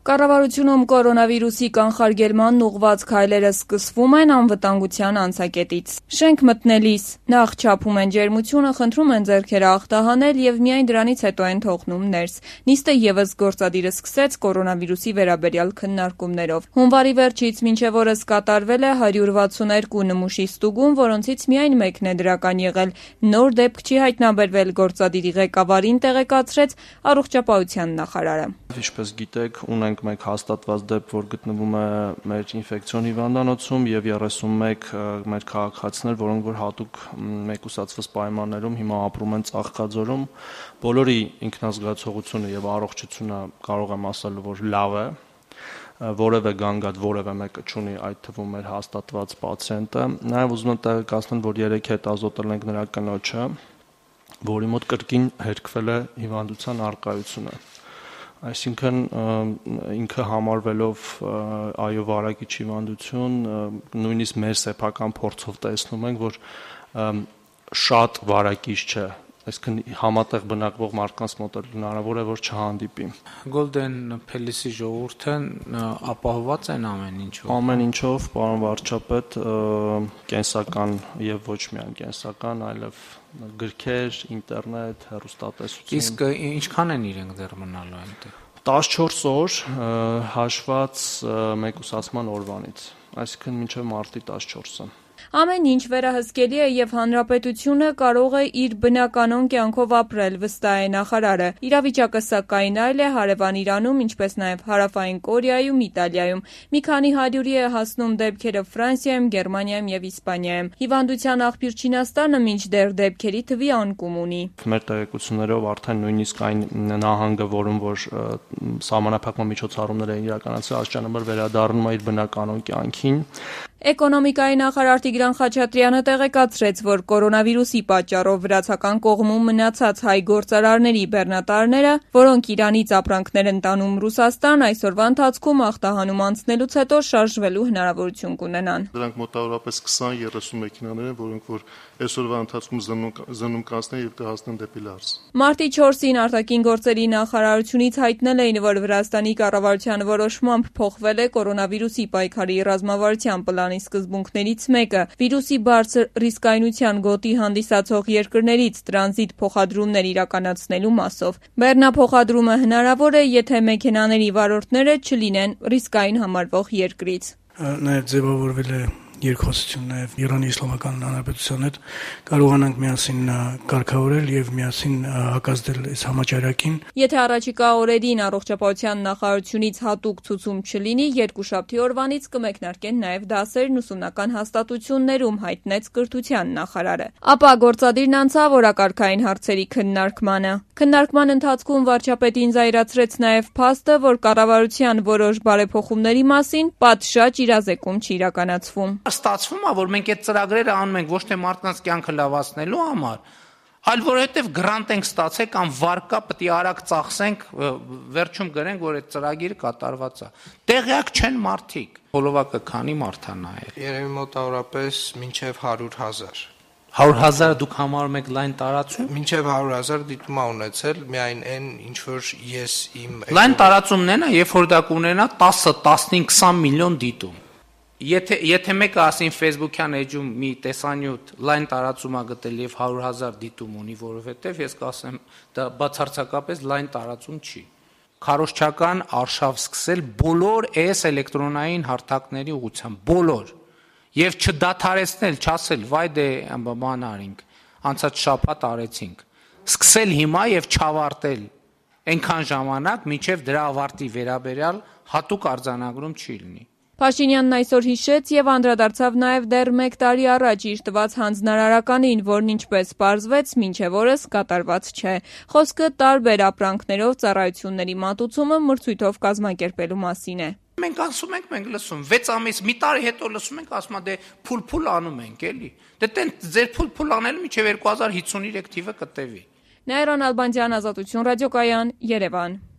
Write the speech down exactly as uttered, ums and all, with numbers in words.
Կառավարությունում կորոնավիրուսի կանխարգելման ուղղված քայլերը սկսվում են անվտանգության անցակետից։ Շենք մտնելիս նախ չափում են ջերմությունը, խնդրում են ձեռքերը ախտահանել եւ միայն դրանից հետո են թողնում ներս։ Նիստը եւս գործադիրը սկսեց կորոնավիրուսի վերաբերյալ քննարկումներով։ Հունվարի վերջից մինչեւ օրս կատարվել է հարյուր վաթսուններկու նմուշի ստուգում, որոնցից միայն մեկն է դրական եղել։ Նոր դեպք չի հայտնաբերվել, գործադիրի ղեկավարին տեղեկացրեց առողջապահության նախարարը։ Ինչպես գիտեք, ունենք մեկ հաստատված դեպք, որ գտնվում է մեր ինֆեկցիոն հիվանդանոցում եւ երեսունմեկ մեր քաղաքացիներ, որոնք որ հատուկ մեկուսացված պայմաններում հիմա ապրում են Ծաղկաձորում, բոլորի ինքնազգացողությունը եւ առողջությունը կարող եմ ասել, որ լավ է, որևէ գանգատ որևէ մեկը չունի, այդ թվում մեր հաստատված պացիենտը։ Նաեւ ուզում եմ տեղեկացնել, որ երեք հետազոտել ենք նրա կնոջը, որի մոտ կրկին հերկվել է հիվանդության առկայությունը։ Այսինքն ինքը համարվելով այո վարակիչ հիվանդություն, նույնիսկ մեր սեփական փորձով տեսնում ենք, որ շատ վարակիչ չէ, այսինքն համատեղ բնակվող մարդկանց մոտ հնարավոր է, որ չհանդիպի։ Գոլդեն Փելիսի ժողովուրդը ապահովված են ամեն ինչով։ Ամեն ինչով, պարոն վարչապետ, կենսական եւ ոչ միայն կենսական, այլև գրքեր, ինտերնետ, հեռուստատեսություն։ Իսկ ինչքան են իրենք դեռ մնալու այնտեղ։ տասնչորս օր հաշված մեկուսացման օրվանից, այսինքն մինչև մարտի տասնչորսը։ Ամեն ինչ վերահսկելի է եւ հանրապետությունը կարող է իր բնականոն կյանքով ապրել, վստահ է նախարարը։ Իրավիճակը սակայն այլ է հարևան Իրանում, ինչպես նաեւ հարավային Կորեայում, Իտալիայում։ Մի քանի հարյուրի է հասնում դեպքերը Ֆրանսիայում, Գերմանիայում եւ Իսպանիայում։ Հիվանդության աղբյուր Չինաստանը մինչդեռ դեպքերի թվի անկում ունի։ Մեր տեղեկություններով արդեն նույնիսկ այն նահանգը, որում որ սահմանափակման միջոցառումներ են իրականացել, աստիճանաբար վերադառնում է իր բնականոն կյանքին։ Էկոնոմիկայի նախարար Տիգրան Խաչատրյանը տեղեկացրեց, որ կորոնավիրուսի պատճառով վրացական կողմում մնացած հայ գործարարների բեռնատարները, որոնք Իրանից ապրանքներ են տանում Ռուսաստան, այսօրվա ընթացքում ախտահանում անցնելուց հետո շարժվելու հնարավորություն կունենան։ Դրանք մոտավորապես քսան երեսուն մեքենաներ են, որոնք որ այսօրվա ընթացքում զննում կանցնեն եւ կհասնեն դեպի Լարս։ Մարտի չորսին արտաքին գործերի նախարարությունից հայտնել էին, որ Վրաստանի կառավարության որոշմամբ փոխվել է կորոնավիրուսի պայքարի ռազմավարության պլանի սկզբունքներից մեկը՝ վիրուսի բարձր ռիսկայնության գոտի հանդիսացող երկրներից տրանզիտ փոխադրումներ իրականացնելու մասով։ Բեռնափոխադրումը հնարավոր է, եթե մեքենաների վարորդները չլինեն ռիսկային համարվող երկրից։ Նաև ձևավորվել է երկխոսություն նաև Իրանի Իսլամական Հանրապետության հետ կարողանանք միասին կարգավորել եւ միասին հակազդել այս համաճարակին։ Եթե առաջիկա օրերին առողջապահության նախարարությունից հատուկ ցուցում չլինի, երկուշաբթի օրվանից կմեկնարկեն նաև դասերն ուսումնական հաստատություններում, հայտնեց կրթության նախարարը։ Ապա գործադիրն անցավ օրակարգային հարցերի քննարկմանը։ Քննարկման ընթացքում վարչապետին զայրացրեց նաև փաստը, որ կառավարության որոշ բարեփոխումների մասին պատշաճ իրազեկում չի իրականացվում։ Ստացվում է, որ մենք այդ ծրագրերը անում ենք ոչ թե մարդկանց կյանքը լավացնելու համար, այլ որովհետև գրանտ ենք ստացել կամ վարկա պետք է արագ ծախսենք, վերջում գրենք, որ այդ ծրագիրը կատարված է։ Տեղյակ չեն մարդիկ։ Բոլովակը քանի մարդ է նայել։ Երևի մոտավորապես մինչև հարյուր հազար։ հարյուր հազարը դուք համարում եք լայն տարածում։ Մինչև հարյուր հազար դիտում ա ունեցել, միայն այն ինչ որ ես իմ լայն տարածումն է, երբ որ դա կունենա տասը, տասնհինգ, քսան միլիոն դիտում։ Եթե եթե մեկը ասին Facebook-յան էջում մի տեսանյութ լայն տարածում ա գտել եւ հարյուր հազար դիտում ունի, որովհետեւ ես կասեմ դա բացարձակապես լայն տարածում չի։ Քարոզչական արշավ սկսել բոլոր այս էլեկտրոնային հարթակների ուղղությամբ, բոլոր եւ չդադարեցնել, չասել վայ դե բան արինք, անցած շաբաթ արեցինք։ Սկսել հիմա եւ չավարտել այնքան ժամանակ, մինչեւ դրա ավարտի վերաբերյալ հատուկ արձանագրում չի լինի։ Փաշինյանն այսօր հիշեց եւ անդրադարձավ նաեւ դեռ մեկ տարի առաջ իր տված հանձնարարականին, որն ինչպես պարզվեց, մինչեւ օրս կատարված չէ։ Խոսքը տարբեր ապրանքներով ծառայությունների մատուցումը մրցույթով կազմակերպելու մասին է։ Մենք ասում ենք, մենք լսում, վեց ամիս, մի տարի հետո լսում ենք, ասում է դե փուլ-փուլ անում ենք, էլի։ Դե տենց ձեր փուլ-փուլ անելու մինչեւ երկու հազար հիսունցրի թիվը կտևի։ Նաիրան Ալբանդյան, Ազատություն ռադիոկայան, Երևան։